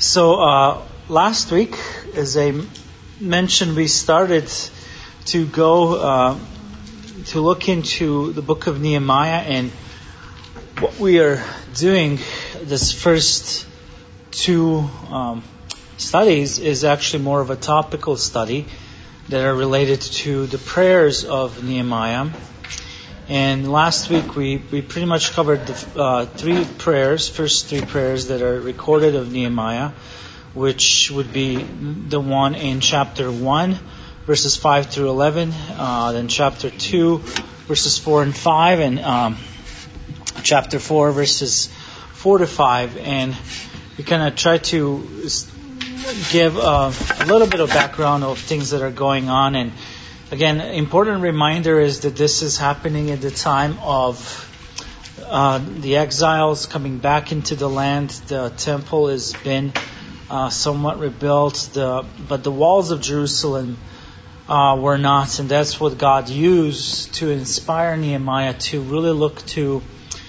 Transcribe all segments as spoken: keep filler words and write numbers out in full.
So uh, last week, as I mentioned, we started to go uh, to look into the book of Nehemiah, and what we are doing this first two um, studies is actually more of a topical study that are related to the prayers of Nehemiah. And last week we, we pretty much covered the uh, three prayers, first three prayers that are recorded of Nehemiah, which would be the one in chapter one, verses five through eleven, uh, then chapter two, verses four and five, and um, chapter four, verses four to five. And we kind of try to give uh, a little bit of background of things that are going on. And again, important reminder is that this is happening at the time of uh, the exiles coming back into the land. The temple has been uh, somewhat rebuilt, the, but the walls of Jerusalem uh, were not, and that's what God used to inspire Nehemiah to really look to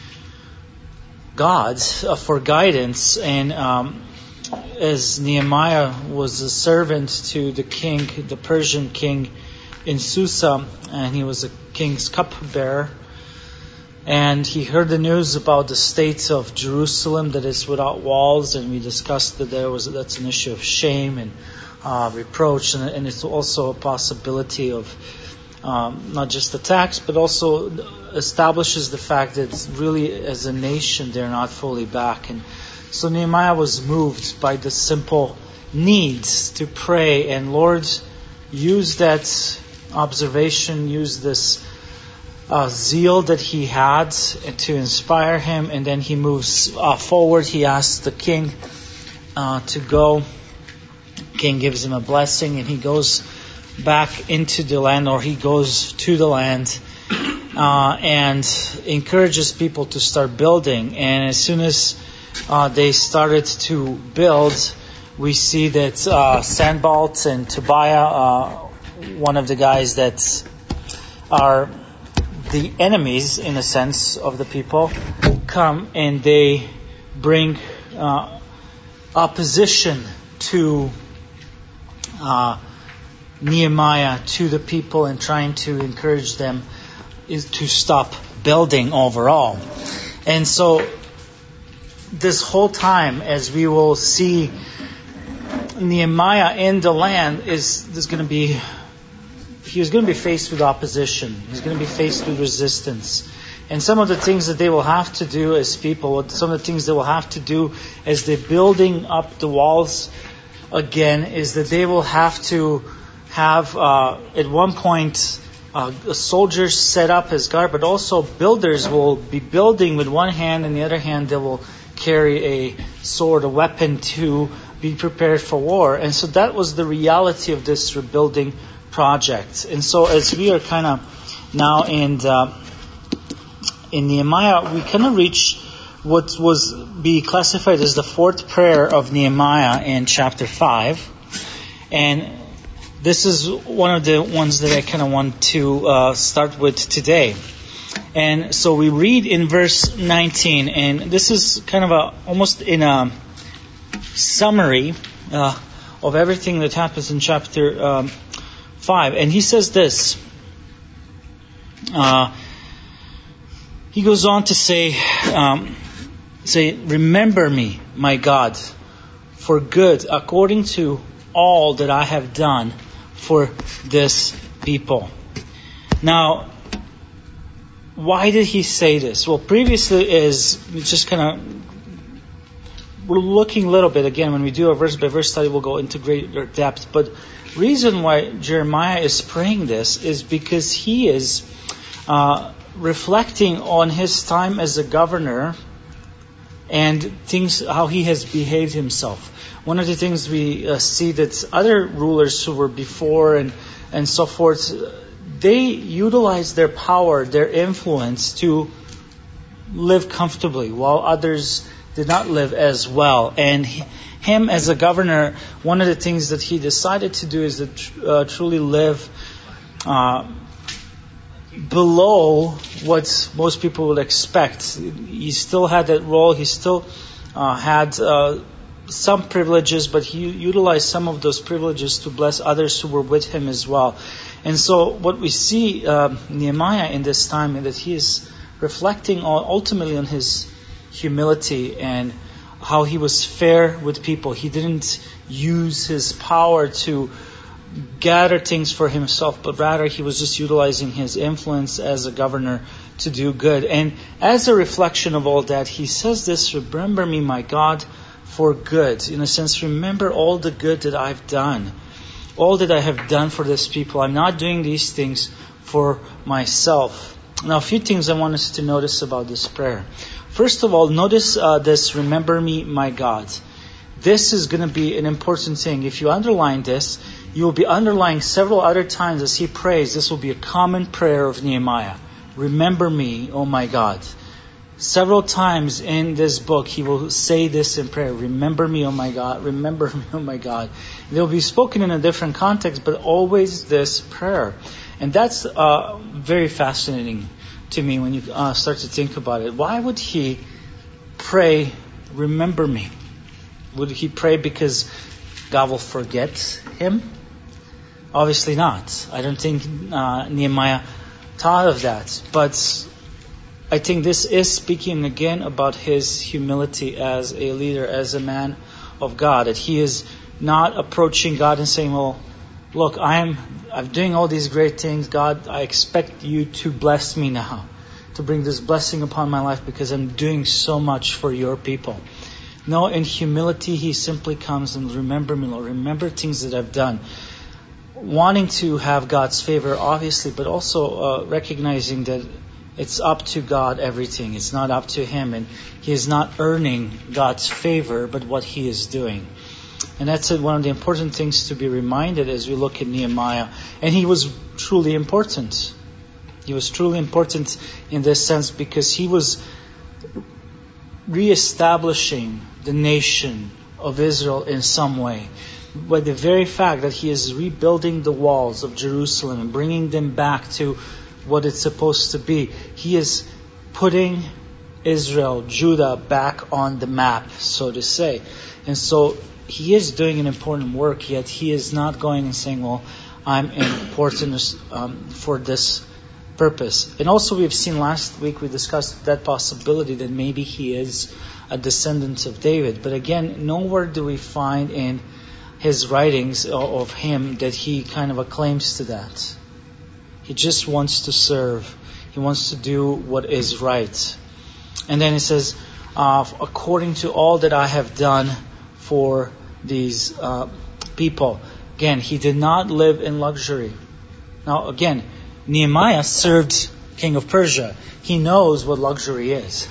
God uh, for guidance. And um, as Nehemiah was a servant to the king, the Persian king, in Susa, and he was a king's cupbearer, and he heard the news about the state of Jerusalem that is without walls, and we discussed that there was that's an issue of shame and uh, reproach, and, and it's also a possibility of um, not just attacks, but also establishes the fact that really as a nation they're not fully back. And so Nehemiah was moved by the simple needs to pray, and Lord used that observation, use this uh, zeal that he had to inspire him, and then he moves uh, forward. He asks the king uh, to go. King gives him a blessing, and he goes back into the land, or he goes to the land uh, and encourages people to start building. And as soon as uh, they started to build, we see that uh, Sanballat and Tobiah, uh, one of the guys that are the enemies, in a sense, of the people, come and they bring uh, opposition to uh, Nehemiah, to the people, and trying to encourage them is to stop building overall. And so this whole time, as we will see, Nehemiah in the land is there's going to be he was going to be faced with opposition. He's going to be faced with resistance. And some of the things that they will have to do as people, some of the things they will have to do as they're building up the walls again, is that they will have to have, uh, at one point, uh, soldiers set up as guard, but also builders will be building with one hand, and the other hand they will carry a sword, a weapon, to be prepared for war. And so that was the reality of this rebuilding project. And so as we are kind of now in the, in Nehemiah, we kind of reach what was be classified as the fourth prayer of Nehemiah in chapter five. And this is one of the ones that I kind of want to uh, start with today. And so we read in verse nineteen, and this is kind of a almost in a summary uh, of everything that happens in chapter um, five. And he says this. Uh, he goes on to say, um, say, remember me, my God, for good, according to all that I have done for this people. Now, why did he say this? Well, previously is just kind of, we're looking a little bit, again, when we do a verse by verse study, we'll go into greater depth. But reason why Jeremiah is praying this is because he is uh, reflecting on his time as a governor and things, how he has behaved himself. One of the things we uh, see that other rulers who were before and, and so forth, they utilized their power, their influence to live comfortably, while others did not live as well. And he, him as a governor, one of the things that he decided to do is to tr- uh, truly live uh, below what most people would expect. He still had that role. He still uh, had uh, some privileges, but he utilized some of those privileges to bless others who were with him as well. And so what we see uh, Nehemiah in this time is that he is reflecting ultimately on his humility and how he was fair with people. He didn't use his power to gather things for himself, but rather he was just utilizing his influence as a governor to do good. And as a reflection of all that, he says this, remember me, my God, for good. In a sense, remember all the good that I've done. All that I have done for this people. I'm not doing these things for myself. Now, a few things I want us to notice about this prayer. First of all, notice uh, this, remember me, my God. This is going to be an important thing. If you underline this, you will be underlining several other times as he prays. This will be a common prayer of Nehemiah. Remember me, oh my God. Several times in this book, he will say this in prayer. Remember me, oh my God. Remember me, oh my God. It will be spoken in a different context, but always this prayer. And that's uh, very fascinating to me when you uh, start to think about it. Why would he pray, remember me? Would he pray because God will forget him? Obviously not. I don't think uh, Nehemiah thought of that. But I think this is speaking again about his humility as a leader, as a man of God. That he is not approaching God and saying, well, look, I'm, I'm doing all these great things. God, I expect you to bless me now. To bring this blessing upon my life because I'm doing so much for your people. No, in humility, he simply comes and remember me, Lord. Remember things that I've done. Wanting to have God's favor, obviously, but also uh, recognizing that it's up to God, everything. It's not up to him. And he is not earning God's favor, but what he is doing. And that's one of the important things to be reminded as we look at Nehemiah. And he was truly important. He was truly important in this sense because he was reestablishing the nation of Israel in some way. By the very fact that he is rebuilding the walls of Jerusalem and bringing them back to what it's supposed to be, he is putting Israel, Judah, back on the map, so to say. And so he is doing an important work, yet he is not going and saying, well, I'm important um, for this purpose. And also we've seen last week, we discussed that possibility that maybe he is a descendant of David. But again, nowhere do we find in his writings of him that he kind of acclaims to that. He just wants to serve. He wants to do what is right. And then it says, uh, according to all that I have done for these uh, people. Again, he did not live in luxury. Now again, Nehemiah served king of Persia. He knows what luxury is.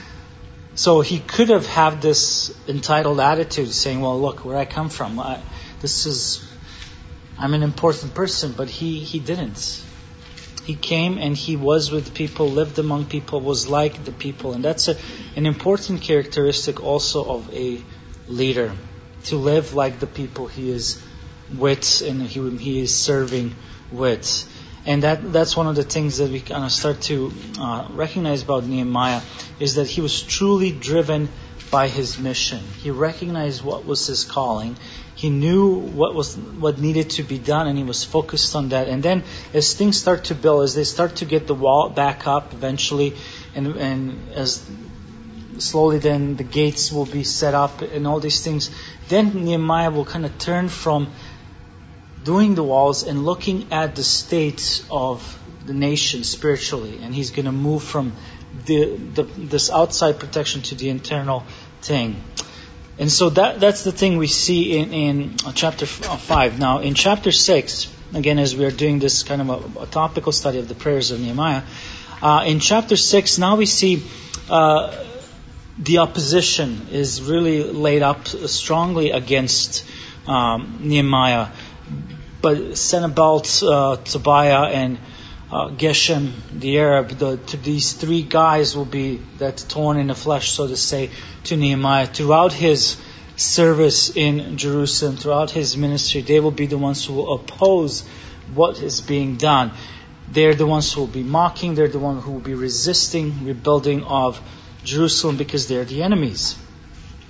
So he could have had this entitled attitude saying, well, look, where I come from, I, this is, I'm an important person, but he, he didn't. He came and he was with people, lived among people, was like the people. And that's a, an important characteristic also of a leader, to live like the people he is with and he, he is serving with. And that that's one of the things that we kind of start to uh, recognize about Nehemiah, is that he was truly driven by his mission. He recognized what was his calling. He knew what was what needed to be done, and he was focused on that. And then as things start to build, as they start to get the wall back up eventually, and, and as slowly then the gates will be set up and all these things, then Nehemiah will kind of turn from doing the walls and looking at the state of the nation spiritually, and he's going to move from the, the this outside protection to the internal thing. And so that that's the thing we see in in chapter five. Now in chapter six, again, as we are doing this kind of a, a topical study of the prayers of Nehemiah, uh, in chapter six now we see uh, the opposition is really laid up strongly against um, Nehemiah. But Sanballat, uh, Tobiah, and uh, Geshem, the Arab, the, to these three guys will be that thorn in the flesh, so to say, to Nehemiah. Throughout his service in Jerusalem, throughout his ministry, they will be the ones who will oppose what is being done. They're the ones who will be mocking. They're the ones who will be resisting rebuilding of Jerusalem because they're the enemies.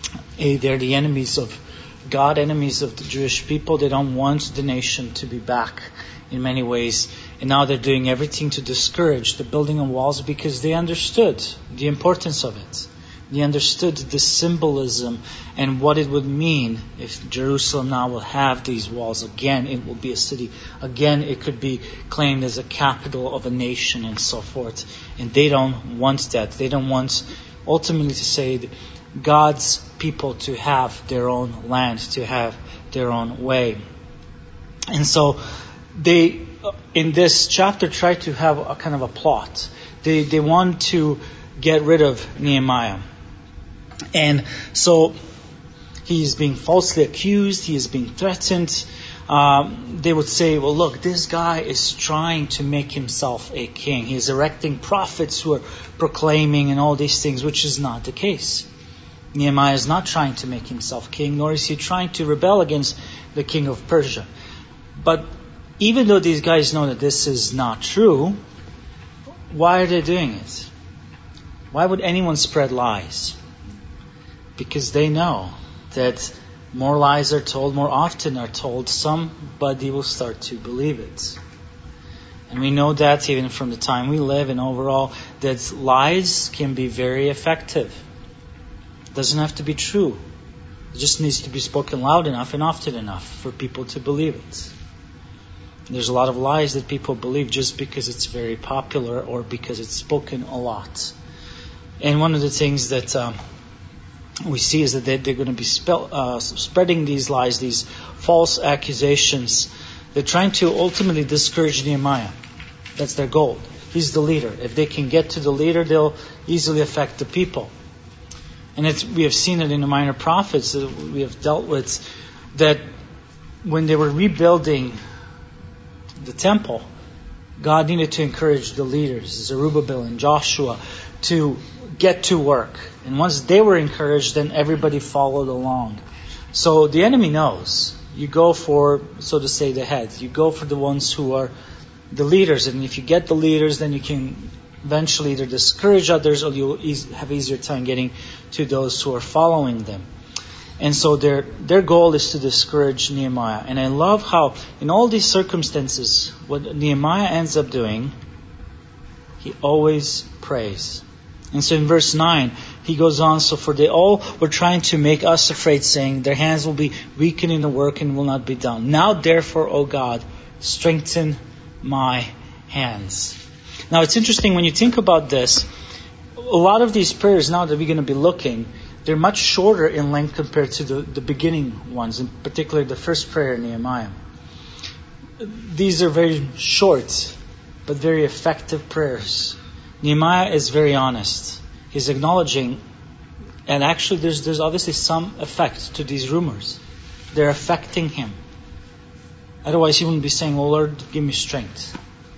eh, they're the enemies of God, enemies of the Jewish people. They don't want the nation to be back in many ways. And now they're doing everything to discourage the building of walls because they understood the importance of it. They understood the symbolism and what it would mean if Jerusalem now will have these walls. Again, it will be a city. Again, it could be claimed as a capital of a nation and so forth. And they don't want that. They don't want, ultimately to say, God's people to have their own land, to have their own way. And so they, in this chapter, try to have a kind of a plot. They they want to get rid of Nehemiah. And so he is being falsely accused. He is being threatened. Um, they would say, well, look, this guy is trying to make himself a king. He is erecting prophets who are proclaiming and all these things, which is not the case. Nehemiah is not trying to make himself king, nor is he trying to rebel against the king of Persia. But even though these guys know that this is not true, why are they doing it? Why would anyone spread lies? Because they know that more lies are told, more often are told, somebody will start to believe it. And we know that even from the time we live and overall, that lies can be very effective. It doesn't have to be true. It just needs to be spoken loud enough and often enough for people to believe it. There's a lot of lies that people believe just because it's very popular or because it's spoken a lot. And one of the things that um, we see is that they're, they're going to be spell, uh, spreading these lies, these false accusations. They're trying to ultimately discourage Nehemiah. That's their goal. He's the leader. If they can get to the leader, they'll easily affect the people. And it's, we have seen it in the minor prophets that we have dealt with, that when they were rebuilding the temple, God needed to encourage the leaders, Zerubbabel and Joshua, to get to work. And once they were encouraged, then everybody followed along. So the enemy knows. You go for, so to say, the heads. You go for the ones who are the leaders. And if you get the leaders, then you can eventually either discourage others or you'll have easier time getting to those who are following them. And so their their goal is to discourage Nehemiah. And I love how in all these circumstances, what Nehemiah ends up doing, he always prays. And so in verse nine, he goes on, so for they all were trying to make us afraid, saying, their hands will be weakened in the work and will not be done. Now therefore, O God, strengthen my hands. Now it's interesting when you think about this, a lot of these prayers now that we're going to be looking, they're much shorter in length compared to the, the beginning ones, in particular the first prayer in Nehemiah. These are very short, but very effective prayers. Nehemiah is very honest. He's acknowledging, and actually there's there's obviously some effect to these rumors. They're affecting him. Otherwise he wouldn't be saying, oh Lord, give me strength.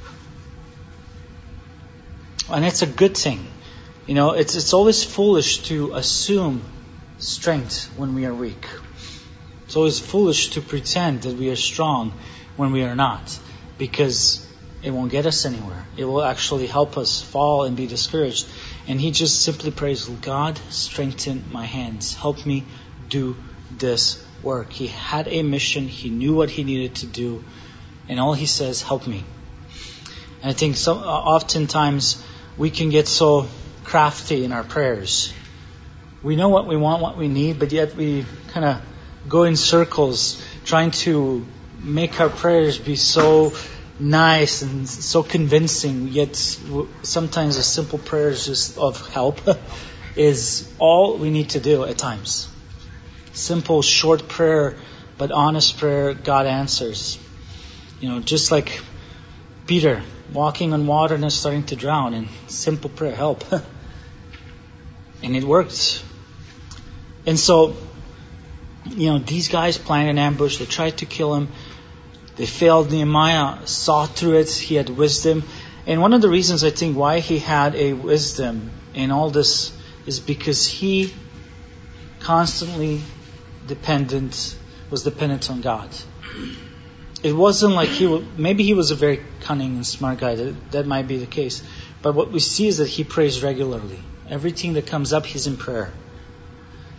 And it's a good thing. You know, it's it's always foolish to assume strength when we are weak. It's always foolish to pretend that we are strong when we are not, because it won't get us anywhere. It will actually help us fall and be discouraged. And he just simply prays, God, strengthen my hands. Help me do this work. He had a mission. He knew what he needed to do. And all he says, help me. And I think so, oftentimes we can get so crafty in our prayers. We know what we want, what we need, but yet we kind of go in circles trying to make our prayers be so nice and so convincing, yet sometimes a simple prayer is just of help is all we need to do at times. Simple, short prayer, but honest prayer, God answers. You know, just like Peter walking on water and starting to drown, and simple prayer, help. And it worked. And so, you know, these guys planned an ambush. They tried to kill him. They failed. Nehemiah saw through it. He had wisdom. And one of the reasons I think why he had a wisdom in all this is because he constantly dependent was dependent on God. It wasn't like he would, maybe he was a very cunning and smart guy. That, that might be the case. But what we see is that he prays regularly. Everything that comes up, he's in prayer.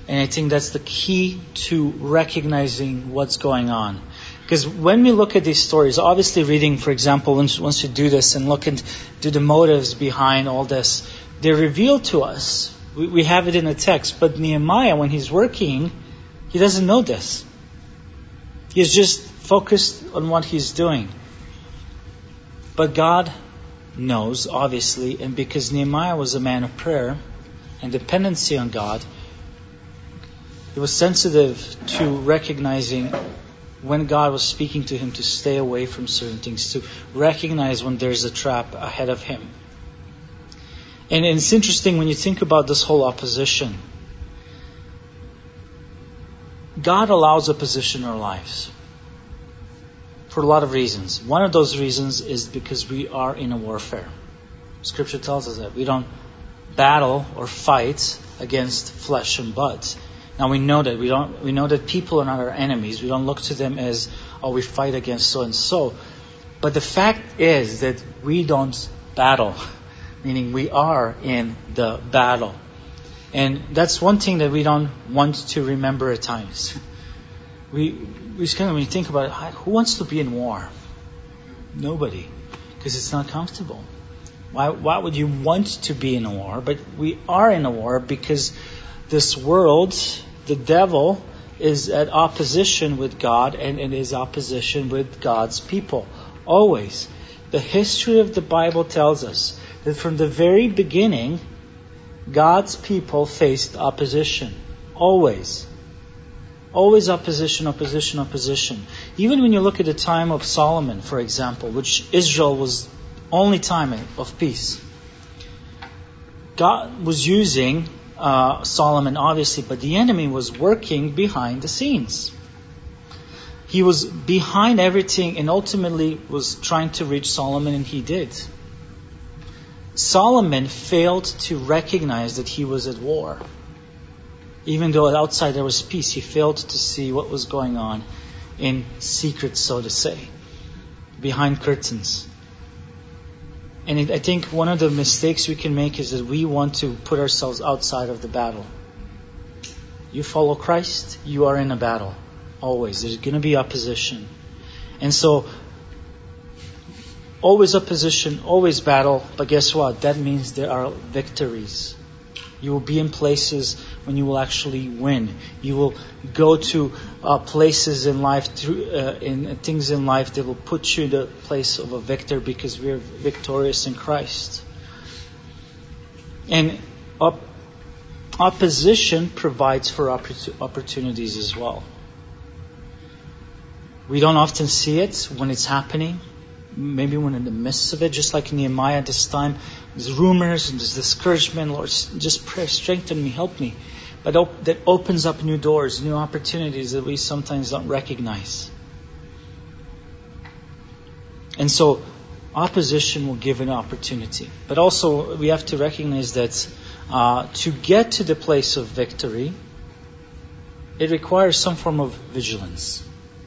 And I think that's the key to recognizing what's going on. Because when we look at these stories, obviously reading, for example, once, once you do this and look into the motives behind all this, they're revealed to us. We, we have it in the text. But Nehemiah, when he's working, he doesn't know this. He's just focused on what he's doing. But God knows, obviously, and because Nehemiah was a man of prayer and dependency on God, he was sensitive to recognizing when God was speaking to him to stay away from certain things, to recognize when there's a trap ahead of him. And it's interesting when you think about this whole opposition. God allows opposition in our lives for a lot of reasons. One of those reasons is because we are in a warfare. Scripture tells us that we don't battle or fight against flesh and blood. Now we know that we don't. We know that people are not our enemies. We don't look to them as, oh, we fight against so and so. But the fact is that we don't battle, meaning we are in the battle, and that's one thing that we don't want to remember at times. We we just kind of when you think about it, who wants to be in war? Nobody, because it's not comfortable. Why why would you want to be in a war? But we are in a war because this world, the devil, is at opposition with God, and it is opposition with God's people. Always. The history of the Bible tells us that from the very beginning, God's people faced opposition. Always. Always opposition, opposition, opposition. Even when you look at the time of Solomon, for example, which Israel was only time of peace. God was using Uh, Solomon, obviously, but the enemy was working behind the scenes. He was behind everything and ultimately was trying to reach Solomon, and he did. Solomon failed to recognize that he was at war. Even though outside there was peace, he failed to see what was going on in secret, so to say, behind curtains. And it, I think one of the mistakes we can make is that we want to put ourselves outside of the battle. You follow Christ, you are in a battle. Always. There's going to be opposition. And so, always opposition, always battle. But guess what? That means there are victories. You will be in places when you will actually win. You will go to uh, places in life, through, uh, in things in life that will put you in the place of a victor because we are victorious in Christ. And op- opposition provides for oppor- opportunities as well. We don't often see it when it's happening. Maybe when in the midst of it, just like Nehemiah at this time, there's rumors and there's discouragement. Lord, just pray, strengthen me, help me. But op- that opens up new doors, new opportunities that we sometimes don't recognize. And so, opposition will give an opportunity. But also, we have to recognize that uh, to get to the place of victory, it requires some form of vigilance.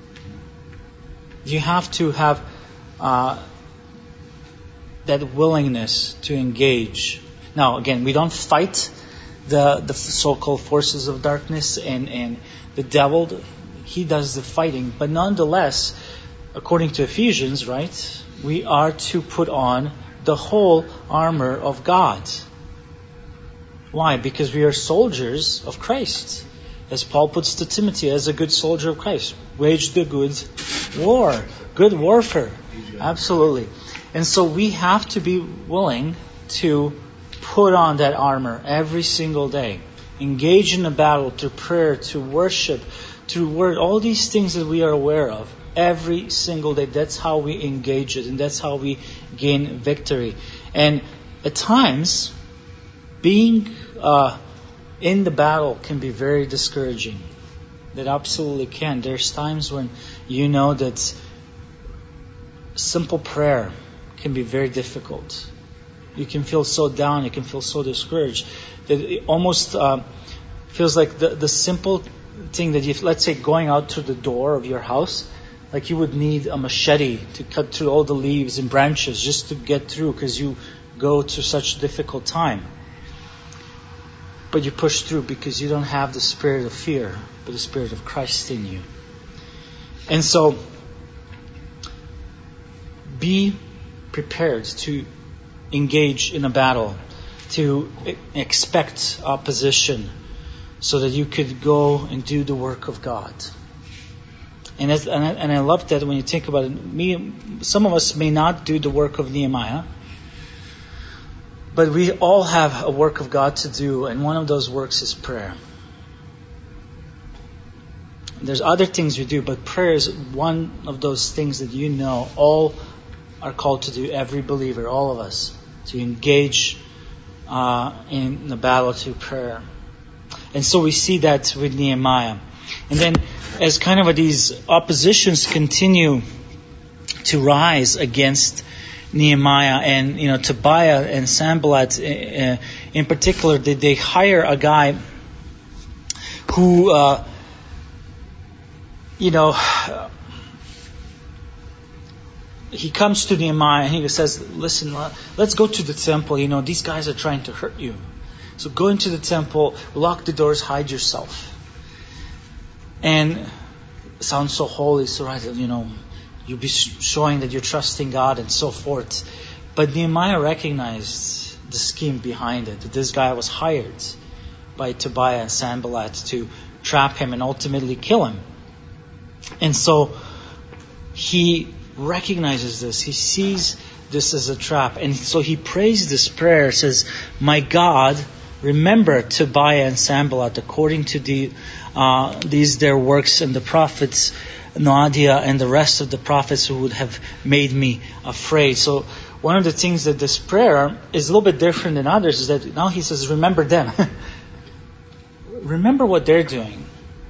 You have to have Uh, that willingness to engage. Now, again, we don't fight the the so-called forces of darkness and, and the devil. He does the fighting. But nonetheless, according to Ephesians, right, we are to put on the whole armor of God. Why? Because we are soldiers of Christ. As Paul puts to Timothy, as a good soldier of Christ, wage the good war, good warfare. Absolutely. And so we have to be willing to put on that armor every single day. Engage in the battle through prayer, to worship, through word, all these things that we are aware of every single day. That's how we engage it, and that's how we gain victory. And at times, being uh, in the battle can be very discouraging. That absolutely can. There's times when you know that simple prayer can be very difficult. You can feel so down, you can feel so discouraged that it almost uh, feels like the, the simple thing that you, let's say going out through the door of your house, like you would need a machete to cut through all the leaves and branches just to get through because you go through such a difficult time. but you push through because you don't have the spirit of fear, but the spirit of Christ in you. And so, be prepared to engage in a battle, to expect opposition, so that you could go and do the work of God. And, as, and, I, and I love that when you think about it. Me, some of us may not do the work of Nehemiah, but we all have a work of God to do, and one of those works is prayer. There's other things we do, but prayer is one of those things that you know all are called to do, every believer, all of us, to engage uh, in the battle through prayer. And so we see that with Nehemiah. And then as kind of these oppositions continue to rise against Nehemiah, and you know Tobiah and Sanballat uh, in particular, they, they hire a guy who, uh, you know, he comes to Nehemiah and he says, listen, let's go to the temple. You know, these guys are trying to hurt you. So go into the temple, lock the doors, hide yourself. And it sounds so holy, so right, you know, you'll be showing that you're trusting God and so forth. But Nehemiah recognized the scheme behind it, that this guy was hired by Tobiah and Sanballat to trap him and ultimately kill him. And so he recognizes this. He sees this as a trap. And so he prays this prayer, says, my God, remember Tobiah and Sanballat according to the, uh, these their works, and the prophets Noadiah and the rest of the prophets who would have made me afraid. So one of the things that this prayer is a little bit different than others is that now he says, remember them. Remember what they're doing.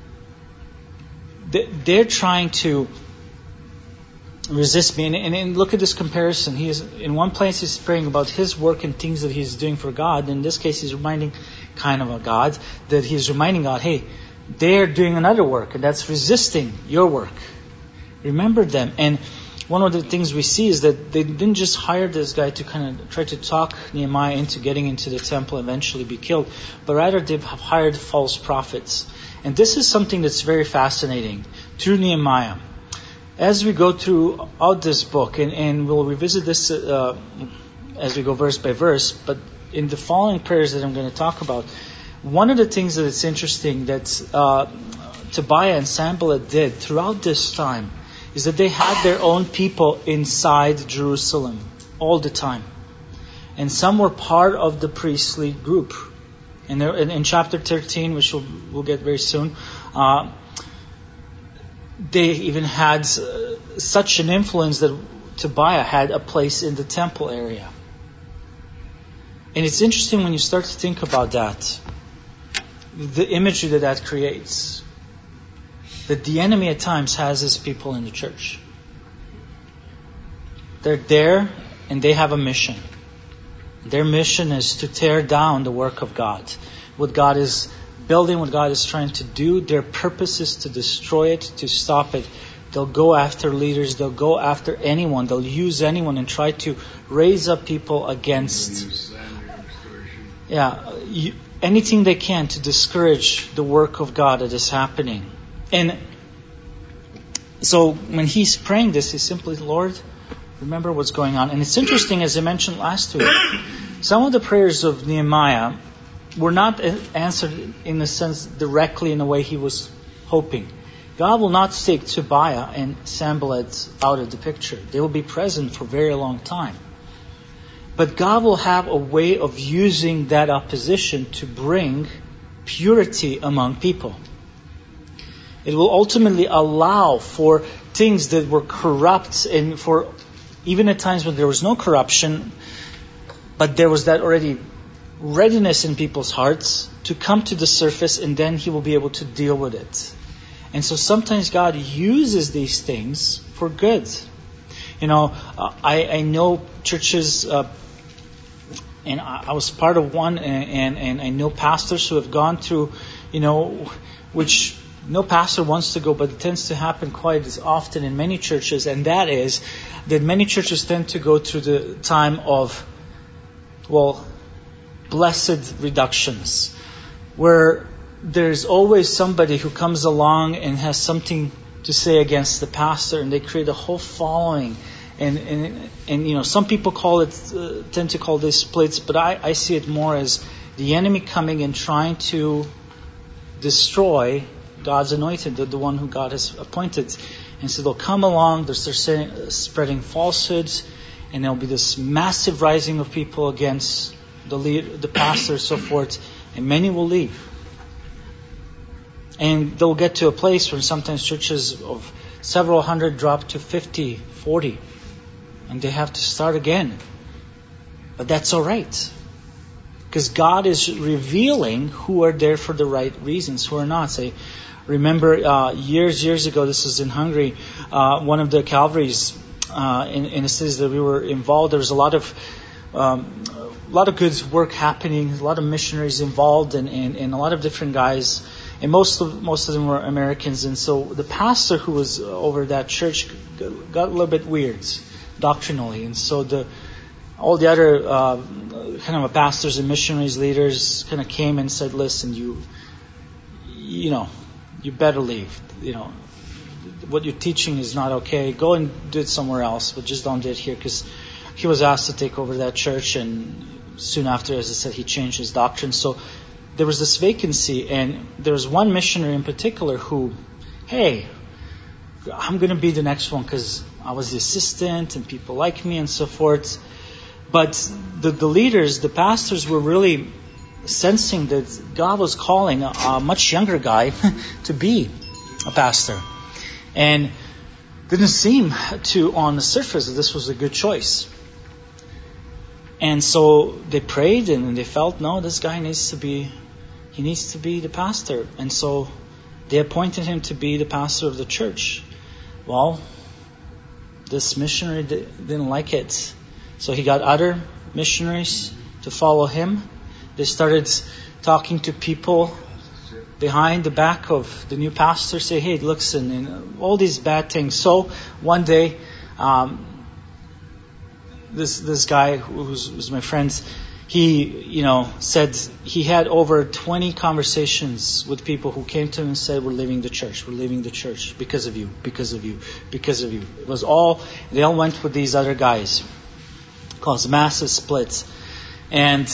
They're trying to resist me. And, and, and look at this comparison. He is in one place he's praying about his work and things that he's doing for God. In this case, he's reminding kind of a God that he's reminding God, hey, they're doing another work, and that's resisting your work. Remember them. And one of the things we see is that they didn't just hire this guy to kind of try to talk Nehemiah into getting into the temple and eventually be killed, but rather they've hired false prophets. And this is something that's very fascinating through Nehemiah. As we go throughout this book, and, and we'll revisit this uh, as we go verse by verse, but in the following prayers that I'm going to talk about, one of the things that it's interesting that uh, Tobiah and Sanballat did throughout this time is that they had their own people inside Jerusalem all the time. And some were part of the priestly group. And there, in, in chapter thirteen, which we'll, we'll get very soon, uh, they even had uh, such an influence that Tobiah had a place in the temple area. And it's interesting when you start to think about that, the imagery that that creates. That the enemy at times has his people in the church. They're there and they have a mission. Their mission is to tear down the work of God. What God is building, what God is trying to do, their purpose is to destroy it, to stop it. They'll go after leaders, they'll go after anyone, they'll use anyone and try to raise up people against yeah, you, anything they can to discourage the work of God that is happening. And so when he's praying this, he's simply, Lord, remember what's going on. And it's interesting, as I mentioned last week, some of the prayers of Nehemiah were not answered in a sense directly in the way he was hoping. God will not take Tobiah and Sanballat out of the picture. They will be present for a very long time. But God will have a way of using that opposition to bring purity among people. It will ultimately allow for things that were corrupt, and for even at times when there was no corruption, but there was that already readiness in people's hearts to come to the surface, and then He will be able to deal with it. And so sometimes God uses these things for good. You know, I, I know churches, uh, and I, I was part of one, and, and, and I know pastors who have gone through, you know, which no pastor wants to go, but it tends to happen quite as often in many churches, and that is that many churches tend to go through the time of, well, blessed reductions. where there's always somebody who comes along and has something to say against the pastor, and they create a whole following. And and, and you know, some people call it, uh, tend to call this splits, but I, I see it more as the enemy coming and trying to destroy God's anointed, the, the one who God has appointed. And so they'll come along, they'll start saying, spreading falsehoods, and there'll be this massive rising of people against the lead, the pastor, so forth, and many will leave. And they'll get to a place where sometimes churches of several hundred drop to fifty, forty, and they have to start again. But that's all right, because God is revealing who are there for the right reasons, who are not. Say, remember uh, years, years ago, this was in Hungary, uh, one of the Calvaries uh, in, in the cities that we were involved, there was a lot of um, a lot of good work happening, a lot of missionaries involved, and, and, and a lot of different guys. And most of most of them were Americans. And so the pastor who was over that church got a little bit weird doctrinally. And so the all the other uh, kind of pastors and missionaries, leaders, kind of came and said, "Listen, you, you know, you better leave. You know, what you're teaching is not okay. Go and do it somewhere else, but just don't do it here." Because he was asked to take over that church, and soon after, as I said, he changed his doctrine. So there was this vacancy, and there was one missionary in particular who, hey, I'm going to be the next one because I was the assistant and people like me and so forth. But the, the leaders, the pastors, were really sensing that God was calling a, a much younger guy to be a pastor. And didn't seem to, on the surface, that this was a good choice. And so they prayed and they felt, no, this guy needs to be He needs to be the pastor. And so they appointed him to be the pastor of the church. Well, this missionary didn't like it. So he got other missionaries to follow him. They started talking to people behind the back of the new pastor, say, hey, listen, and all these bad things. So one day, um, this this guy who was, was my friend, he, you know, said he had over twenty conversations with people who came to him and said, we're leaving the church, we're leaving the church because of you, because of you, because of you. It was all, they all went with these other guys. It caused massive splits. And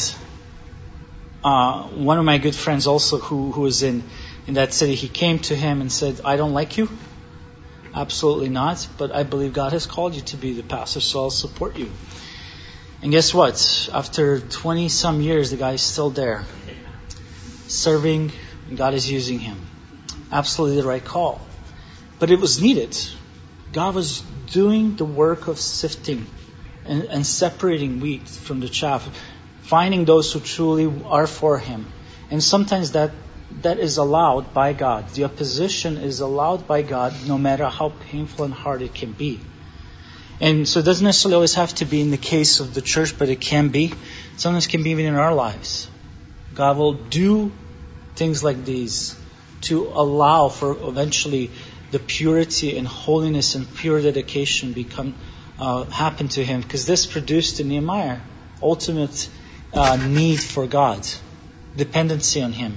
uh, one of my good friends also who, who was in, in that city, he came to him and said, I don't like you. Absolutely not. But I believe God has called you to be the pastor, so I'll support you. And guess what? After twenty some years, the guy is still there, serving, and God is using him. Absolutely the right call. But it was needed. God was doing the work of sifting and, and separating wheat from the chaff, finding those who truly are for Him. And sometimes that that is allowed by God. The opposition is allowed by God, no matter how painful and hard it can be. And so it doesn't necessarily always have to be in the case of the church, but it can be. Sometimes it can be even in our lives. God will do things like these to allow for eventually the purity and holiness and pure dedication become uh, happen to him. Because this produced in Nehemiah ultimate uh, need for God, dependency on Him.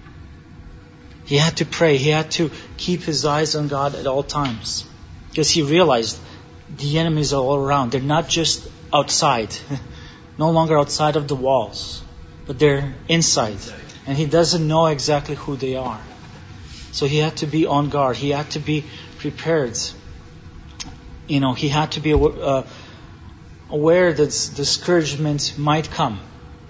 He had to pray. He had to keep his eyes on God at all times, because he realized the enemies are all around. They're not just outside, no longer outside of the walls, but they're inside. And he doesn't know exactly who they are. So he had to be on guard. He had to be prepared. You know, he had to be uh, aware that discouragement might come.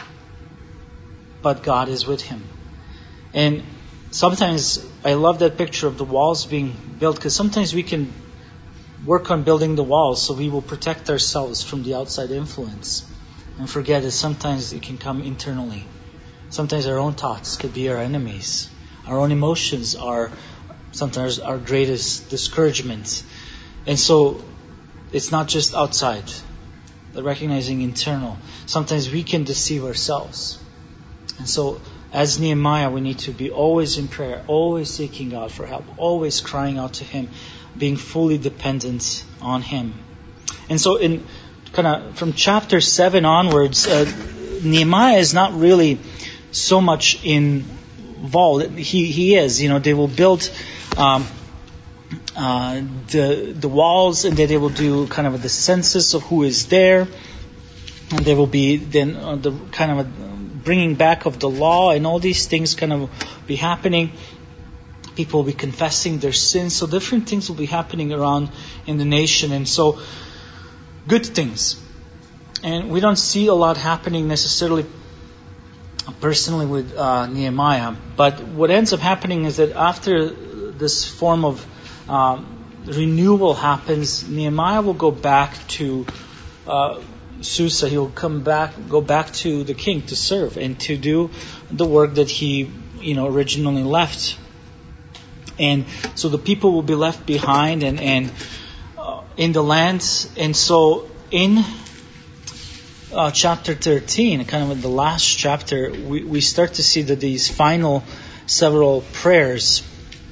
But God is with him. And sometimes I love that picture of the walls being built, because sometimes we can work on building the walls so we will protect ourselves from the outside influence, and forget that sometimes it can come internally. Sometimes our own thoughts could be our enemies. Our own emotions are sometimes our greatest discouragement. And so it's not just outside, but recognizing internal. Sometimes we can deceive ourselves. And so as Nehemiah, we need to be always in prayer, always seeking God for help, always crying out to Him, being fully dependent on Him. And so in kind of from chapter seven onwards, uh, Nehemiah is not really so much in wall. He he is. You know, they will build um, uh, the the walls, and then they will do kind of the census of who is there, and there will be then uh, the kind of a bringing back of the law, and all these things kind of be happening. People will be confessing their sins, so different things will be happening around in the nation, and so good things. And we don't see a lot happening necessarily personally with uh, Nehemiah, but what ends up happening is that after this form of um, renewal happens, Nehemiah will go back to uh, Susa. He'll come back, go back to the king to serve and to do the work that he, you know, originally left. And so the people will be left behind and and uh, in the land. And so in Uh, chapter thirteen, kind of the last chapter, we, we start to see that these final several prayers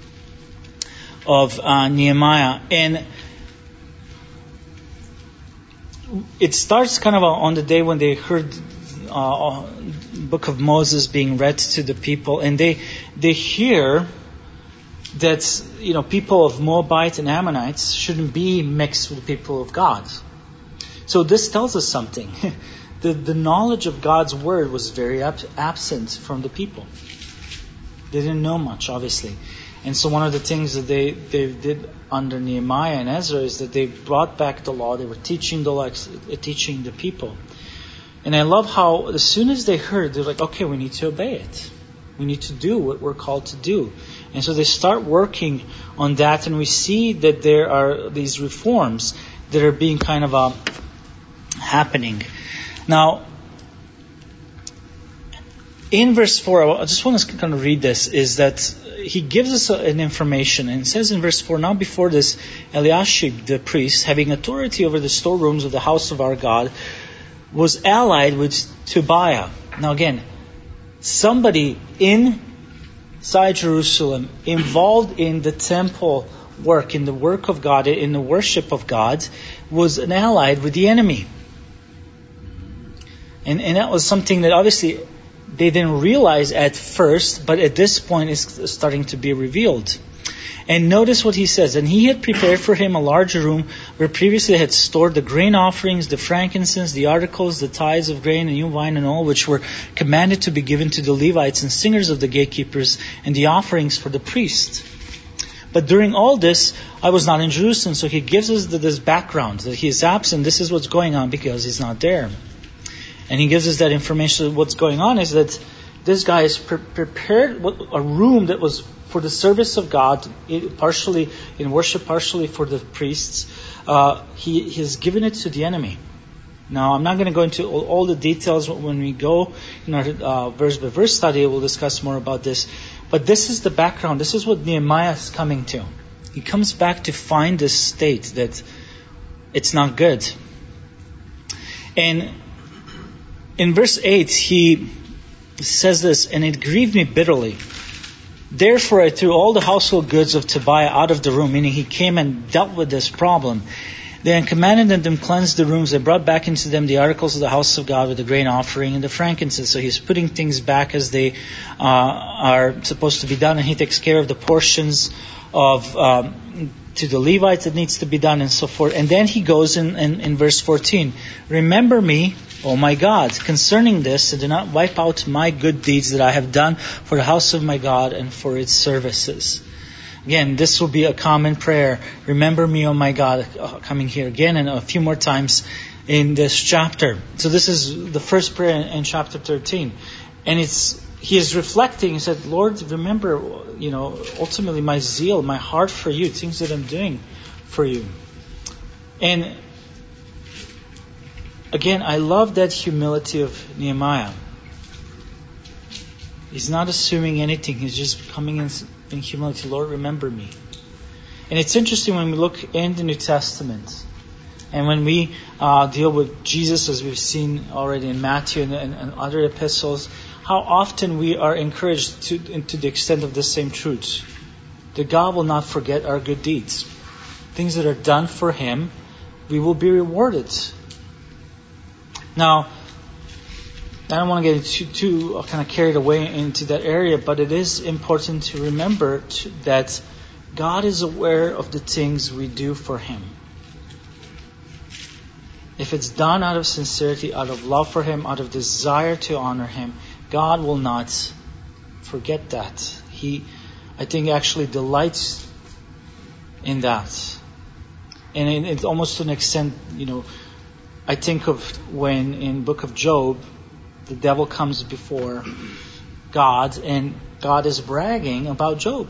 of uh, Nehemiah. And it starts kind of on the day when they heard uh, book of Moses being read to the people. And they they hear that, you know, people of Moabite and Ammonites shouldn't be mixed with the people of God. So this tells us something. the, the knowledge of God's word was very ab- absent from the people. They didn't know much, obviously. And so one of the things that they, they did under Nehemiah and Ezra is that they brought back the law. They were teaching the law, teaching the people. And I love how as soon as they heard, they're like, okay, we need to obey it. We need to do what we're called to do. And so they start working on that, and we see that there are these reforms that are being kind of a happening. Now, in verse four, I just want to kind of read this, is that he gives us an information, and it says in verse four, now before this, Eliashib the priest, having authority over the storerooms of the house of our God, was allied with Tobiah. Now again, somebody inside Jerusalem, involved in the temple work, in the work of God, in the worship of God, was an allied with the enemy. And, and that was something that obviously they didn't realize at first, but at this point is starting to be revealed. And notice what he says. And he had prepared for him a larger room where previously they had stored the grain offerings, the frankincense, the articles, the tithes of grain and new wine and all, which were commanded to be given to the Levites and singers of the gatekeepers, and the offerings for the priests. But during all this, I was not in Jerusalem. So he gives us this background, that he is absent. This is what's going on because he's not there. And he gives us that information. What's going on is that this guy has pre- prepared a room that was for the service of God, partially in worship, partially for the priests. Uh, he, he has given it to the enemy. Now, I'm not going to go into all, all the details when we go in our uh, verse-by-verse study. We'll discuss more about this. But this is the background. This is what Nehemiah is coming to. He comes back to find this state that it's not good. And in verse eight, he says this, and it grieved me bitterly. Therefore I threw all the household goods of Tobiah out of the room, meaning he came and dealt with this problem. Then commanded them to cleanse the rooms and brought back into them the articles of the house of God with the grain offering and the frankincense. So he's putting things back as they uh, are supposed to be done, and he takes care of the portions of um, to the Levites that needs to be done and so forth. And then he goes in, in, in verse fourteen, remember me, O my God, concerning this, and do not wipe out my good deeds that I have done for the house of my God and for its services. Again, this will be a common prayer. Remember me, O my God, uh, coming here again and a few more times in this chapter. So this is the first prayer in, in chapter thirteen. And it's he is reflecting. He said, Lord, remember, you know, ultimately my zeal, my heart for you, things that I'm doing for you. And again, I love that humility of Nehemiah. He's not assuming anything. He's just coming in in humility. Lord, remember me. And it's interesting when we look in the New Testament and when we uh, deal with Jesus, as we've seen already in Matthew and, and, and other epistles, how often we are encouraged to, to the extent of the same truths. That God will not forget our good deeds. Things that are done for Him, we will be rewarded. Now, I don't want to get too, too kind of carried away into that area, but it is important to remember to, that God is aware of the things we do for Him. If it's done out of sincerity, out of love for Him, out of desire to honor Him, God will not forget that. He, I think, actually delights in that. And it's almost to an extent, you know, I think of when in book of Job, the devil comes before God and God is bragging about Job.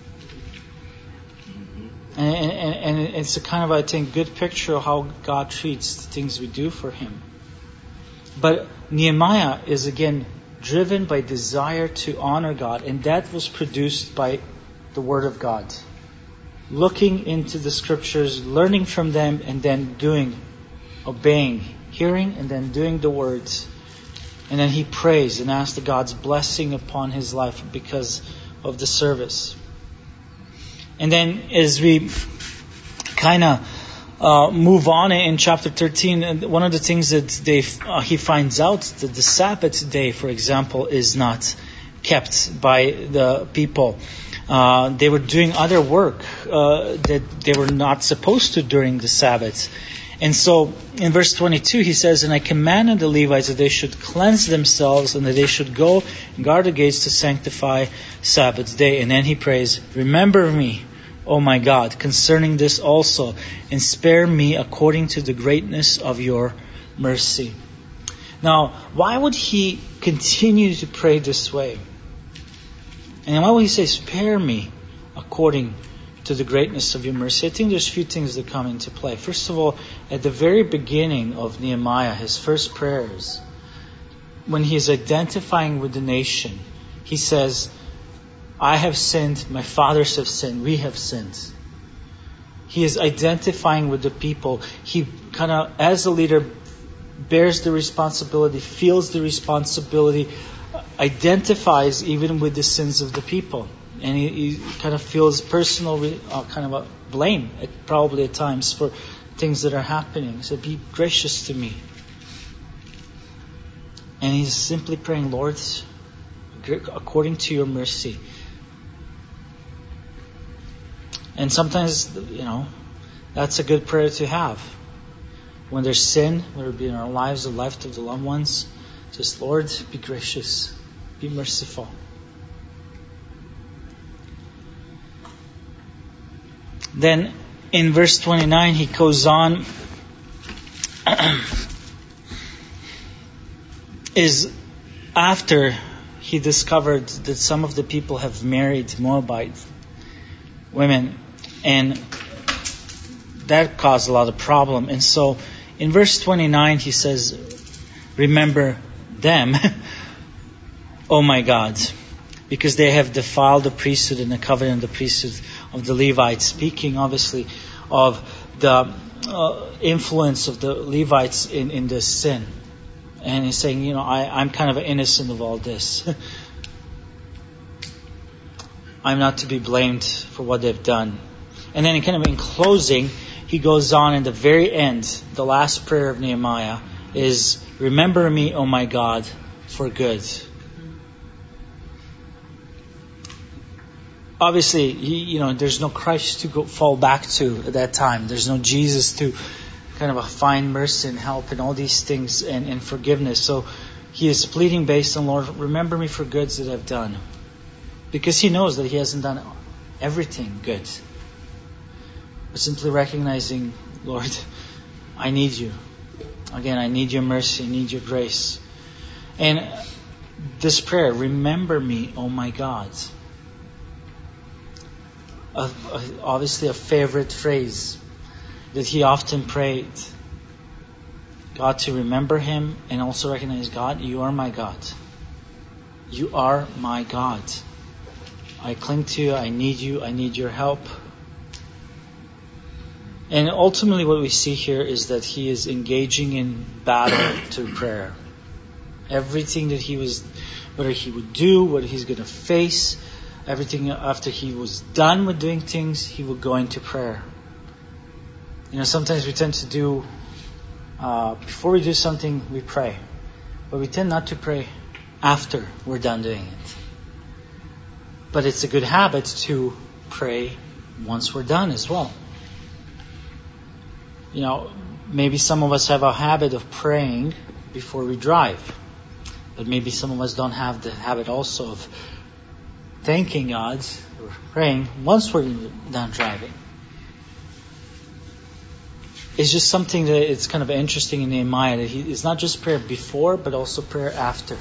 And, and, and it's a kind of, I think, good picture of how God treats the things we do for Him. But Nehemiah is again driven by desire to honor God, and that was produced by the Word of God. Looking into the Scriptures, learning from them, and then doing, obeying, hearing, and then doing the words. And then he prays and asks God's blessing upon his life because of the service. And then as we kind of uh, move on in chapter thirteen, one of the things that they uh, he finds out that the Sabbath day, for example, is not kept by the people. Uh, they were doing other work uh, that they were not supposed to during the Sabbath. And so in verse twenty-two he says, "And I commanded the Levites that they should cleanse themselves and that they should go and guard the gates to sanctify Sabbath day." And then he prays, "Remember me, O my God, concerning this also, and spare me according to the greatness of your mercy." Now, why would he continue to pray this way? And why would he say, "Spare me according to the greatness of your mercy"? I think there's a few things that come into play. First of all, at the very beginning of Nehemiah, his first prayers, when he is identifying with the nation, he says, "I have sinned, my fathers have sinned, we have sinned." He is identifying with the people. He kind of, as a leader, bears the responsibility, feels the responsibility, identifies even with the sins of the people. And he, he kind of feels personal uh, kind of a blame, at, probably at times, for things that are happening. He said, "Be gracious to me." And he's simply praying, "Lord, according to your mercy." And sometimes, you know, that's a good prayer to have. When there's sin, whether it be in our lives, the life of the loved ones, just, "Lord, be gracious, be merciful." Then in verse twenty-nine, he goes on, is after he discovered that some of the people have married Moabite women, and that caused a lot of problem. And so in verse twenty-nine, he says, "Remember them, O my God, because they have defiled the priesthood and the covenant of the priesthood of the Levites," speaking obviously of the uh, influence of the Levites in, in this sin. And he's saying, you know, I, I'm kind of innocent of all this. I'm not to be blamed for what they've done. And then kind of in closing, he goes on in the very end, the last prayer of Nehemiah is, "Remember me, O my God, for good." Obviously, he, you know, there's no Christ to go fall back to at that time. There's no Jesus to kind of find mercy and help and all these things and, and forgiveness. So he is pleading based on, "Lord, remember me for goods that I've done." Because he knows that he hasn't done everything good. But simply recognizing, "Lord, I need you. Again, I need your mercy, I need your grace." And this prayer, "Remember me, O my God." A, a, obviously a favorite phrase that he often prayed. God to remember him and also recognize, "God, you are my God. You are my God. I cling to you, I need you, I need your help." And ultimately what we see here is that he is engaging in battle through prayer. Everything that he was, whether he would do, what he's going to face, everything after he was done with doing things, he would go into prayer. You know, sometimes we tend to do, uh, before we do something, we pray. but we tend not to pray after we're done doing it. But it's a good habit to pray once we're done as well. You know, maybe some of us have a habit of praying before we drive. But maybe some of us don't have the habit also of thanking God or praying once we're done driving. It's just something that it's kind of interesting in Nehemiah that he, it's not just prayer before, but also prayer after.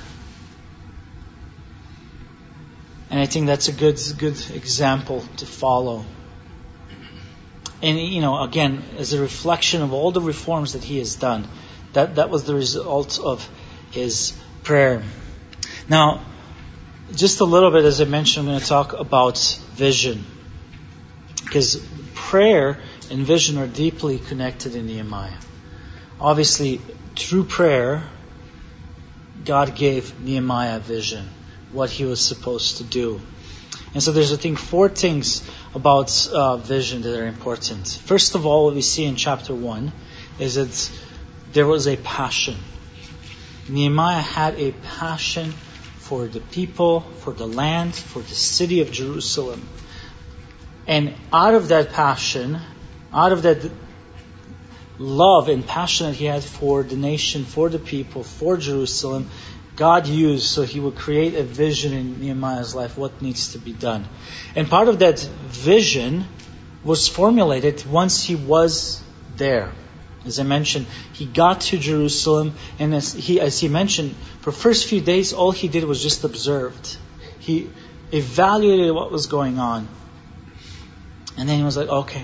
And I think that's a good, good example to follow. And, you know, again, as a reflection of all the reforms that he has done, that, that was the result of his prayer. Now, just a little bit, as I mentioned, I'm going to talk about vision. Because prayer and vision are deeply connected in Nehemiah. Obviously, through prayer, God gave Nehemiah vision, what he was supposed to do. And so there's, I think, four things about uh, vision that are important. First of all, what we see in chapter one is that there was a passion. Nehemiah had a passion for the people, for the land, for the city of Jerusalem. And out of that passion, out of that love and passion that he had for the nation, for the people, for Jerusalem, God used so he would create a vision in Nehemiah's life, what needs to be done. And part of that vision was formulated once he was there. As I mentioned, he got to Jerusalem, and as he, as he mentioned, for the first few days, all he did was just observed. He evaluated what was going on. And then he was like, okay.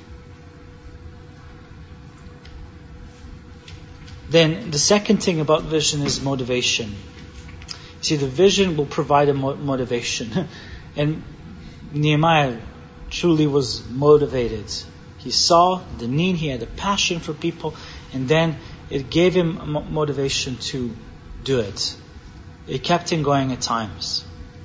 Then the second thing about vision is motivation. See, the vision will provide a mo- motivation. And Nehemiah truly was motivated. He saw the need, he had a passion for people, and then it gave him motivation to do it. It kept him going at times.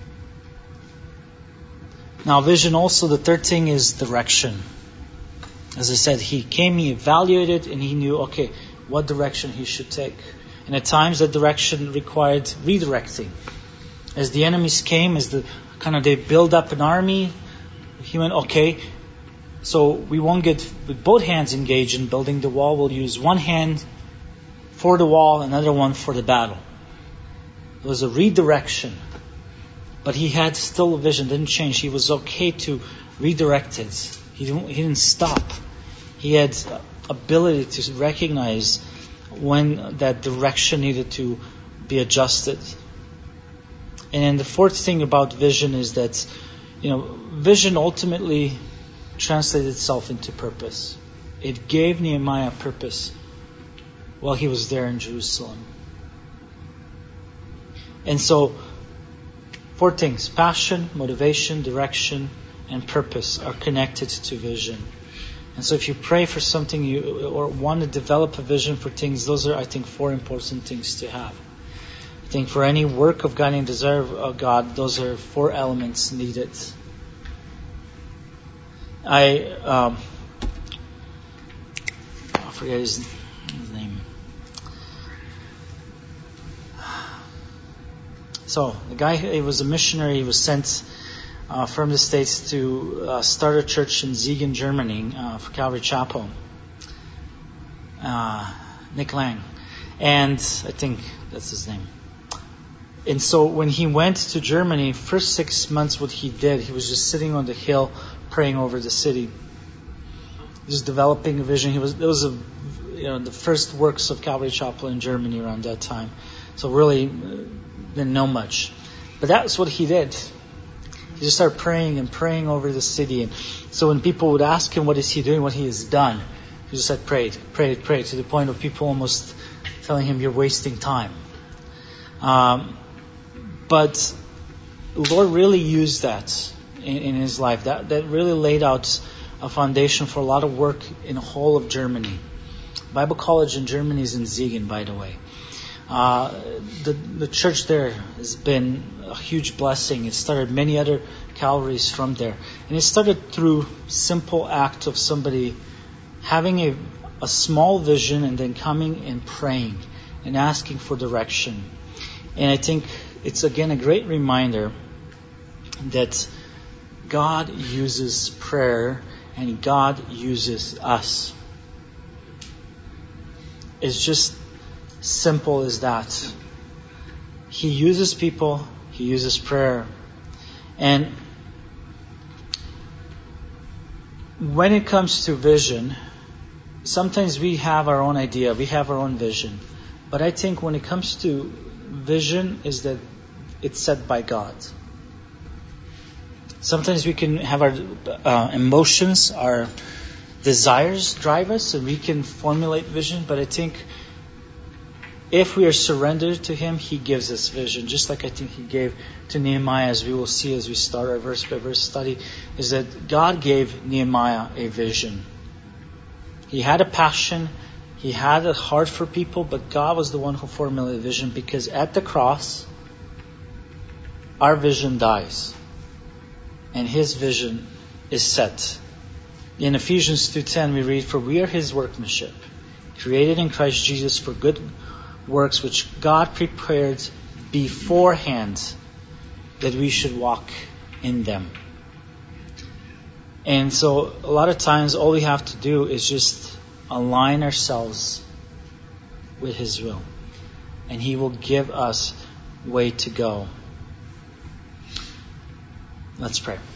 Now, vision also, the third thing is direction. As I said, he came, he evaluated, and he knew, okay, what direction he should take. And at times that direction required redirecting. As the enemies came, as the kind of they build up an army, he went, okay, so we won't get with both hands engaged in building the wall. We'll use one hand for the wall, another one for the battle. It was a redirection. But he had still a vision, didn't change. He was okay to redirect it. He didn't, he didn't stop. He had ability to recognize when that direction needed to be adjusted. And then the fourth thing about vision is that, you know, vision ultimately translated itself into purpose. It gave Nehemiah purpose while he was there in Jerusalem. And so, four things: passion, motivation, direction, and purpose are connected to vision. And so if you pray for something you or want to develop a vision for things, those are, I think, four important things to have. I think for any work of God and desire of God, those are four elements needed. I, um, I forget his, his name. So the guy, he was a missionary. He was sent uh, from the States to uh, start a church in Siegen, Germany, uh, for Calvary Chapel. Uh, Nick Lang, and I think that's his name. And so when he went to Germany, first six months, what he did, he was just sitting on the hill, praying over the city, just developing a vision. He was it was a you know the first works of Calvary Chapel in Germany around that time. So really didn't know much, but that's what he did. He just started praying and praying over the city. And so when people would ask him what is he doing, what he has done, he just said prayed, prayed, prayed, to the point of people almost telling him you're wasting time. Um, but the Lord really used that in, in his life. That that really laid out a foundation for a lot of work in the whole of Germany. Bible College in Germany is in Siegen, by the way. Uh, the the church there has been a huge blessing. It started many other Calvaries from there, and it started through simple act of somebody having a a small vision and then coming and praying and asking for direction. And I think it's again a great reminder that God uses prayer and God uses us. It's just simple as that. He uses people, He uses prayer. And when it comes to vision, sometimes we have our own idea, we have our own vision. But I think when it comes to vision, is that it's set by God. Sometimes we can have our uh, emotions, our desires drive us, and we can formulate vision. But I think if we are surrendered to Him, He gives us vision. Just like I think He gave to Nehemiah, as we will see as we start our verse by verse study, is that God gave Nehemiah a vision. He had a passion, he had a heart for people, but God was the one who formulated the vision, because at the cross, our vision dies. And His vision is set. In Ephesians two ten we read, "For we are His workmanship, created in Christ Jesus for good works which God prepared beforehand that we should walk in them." And so a lot of times all we have to do is just align ourselves with His will, and He will give us way to go. Let's pray.